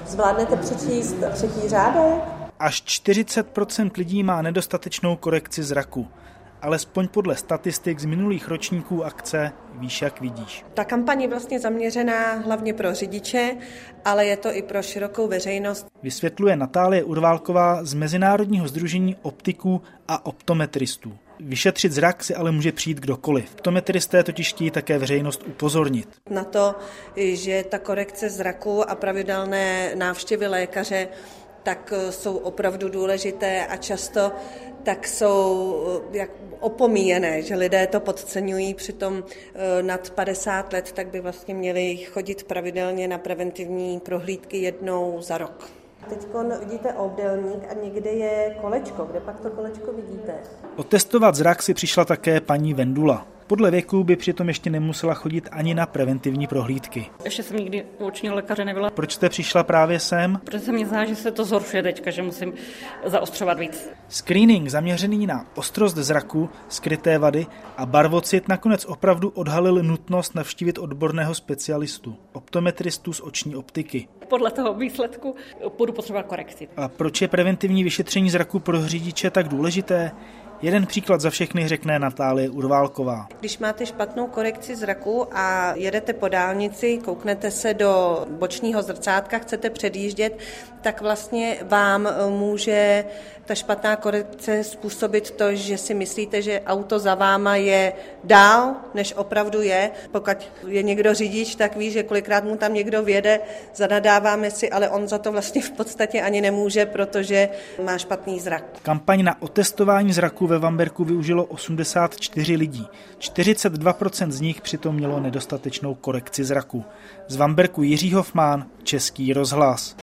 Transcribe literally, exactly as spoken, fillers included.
Zvládnete přečíst třetí řádek? Až čtyřicet procent lidí má nedostatečnou korekci zraku. Alespoň podle statistik z minulých ročníků akce Víš, jak vidíš. Ta kampaň je vlastně zaměřená hlavně pro řidiče, ale je to i pro širokou veřejnost. Vysvětluje Natálie Urválková z Mezinárodního sdružení optiků a optometristů. Vyšetřit zrak si ale může přijít kdokoliv. Optometristé totiž chtějí také veřejnost upozornit. Na to, že ta korekce zraku a pravidelné návštěvy lékaře tak jsou opravdu důležité a často tak jsou jak opomíjené, že lidé to podceňují, přitom nad padesát let tak by vlastně měli chodit pravidelně na preventivní prohlídky jednou za rok. Teď vidíte obdélník a někde je kolečko. Kde pak to kolečko vidíte? Otestovat zrak si přišla také paní Vendula. Podle věku by přitom ještě nemusela chodit ani na preventivní prohlídky. Ještě jsem nikdy u očního lékaře nebyla. Proč jste přišla právě sem? Protože se mi zdá, že se to zhoršuje teďka, že musím zaostřovat víc. Screening zaměřený na ostrost zraku, skryté vady a barvocit nakonec opravdu odhalil nutnost navštívit odborného specialistu, optometristu z oční optiky. Podle toho výsledku budu potřebovat korekci. A proč je preventivní vyšetření zraku pro řidiče tak důležité? Jeden příklad za všechny řekne Natálie Urválková. Když máte špatnou korekci zraku a jedete po dálnici, kouknete se do bočního zrcátka, chcete předjíždět, tak vlastně vám může ta špatná korekce způsobit to, že si myslíte, že auto za váma je dál, než opravdu je. Pokud je někdo řidič, tak ví, že kolikrát mu tam někdo vjede, zanadáváme si, ale on za to vlastně v podstatě ani nemůže, protože má špatný zrak. Kampaň na otestování zraku ve Vamberku využilo osmdesát čtyři lidí. čtyřicet dva procent z nich přitom mělo nedostatečnou korekci zraku. Z Vamberku Jiří Hofmán, Český rozhlas.